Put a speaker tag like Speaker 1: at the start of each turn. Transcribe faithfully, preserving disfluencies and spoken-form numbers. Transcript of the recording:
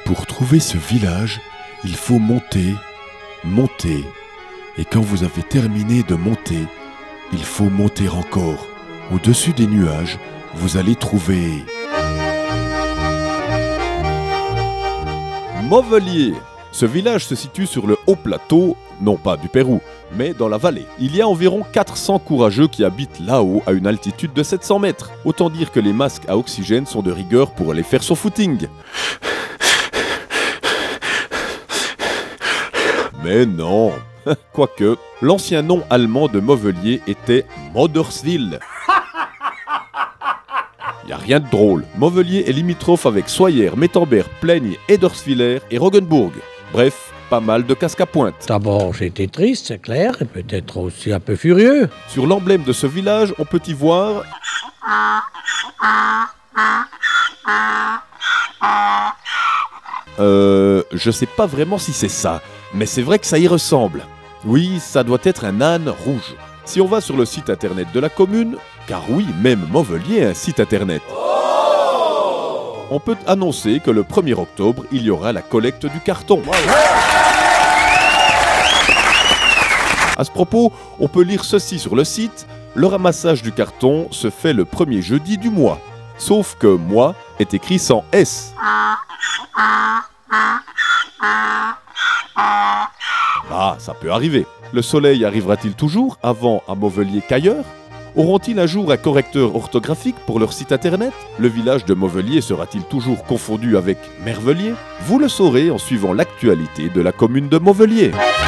Speaker 1: Pour trouver ce village, il faut monter, monter. Et quand vous avez terminé de monter, il faut monter encore. Au-dessus des nuages, vous allez trouver...
Speaker 2: Mauvelier. Ce village se situe sur le haut plateau, non pas du Pérou, mais dans la vallée. Il y a environ quatre cents courageux qui habitent là-haut à une altitude de sept cents mètres. Autant dire que les masques à oxygène sont de rigueur pour aller faire son footing. Mais non. Quoique, l'ancien nom allemand de Mauvelier était Moderswil. Y a rien de drôle. Mauvelier est limitrophe avec Soyer, Mettenberg, Plaigne, Ederswiller et Roggenburg. Bref, pas mal de casques à pointe.
Speaker 3: D'abord, j'étais triste, c'est clair, et peut-être aussi un peu furieux.
Speaker 2: Sur l'emblème de ce village, on peut y voir... Euh... Je sais pas vraiment si c'est ça, mais c'est vrai que ça y ressemble. Oui, ça doit être un âne rouge. Si on va sur le site internet de la commune, car oui, même Mauvelier a un site internet, on peut annoncer que le premier octobre, il y aura la collecte du carton. À ce propos, on peut lire ceci sur le site. Le ramassage du carton se fait le premier jeudi du mois. Sauf que « mois » est écrit sans S. Ah, ça peut arriver. Le soleil arrivera-t-il toujours avant à Mauvelier qu'ailleurs ? Auront-ils un jour un correcteur orthographique pour leur site internet ? Le village de Mauvelier sera-t-il toujours confondu avec Mervelier ? Vous le saurez en suivant l'actualité de la commune de Mauvelier.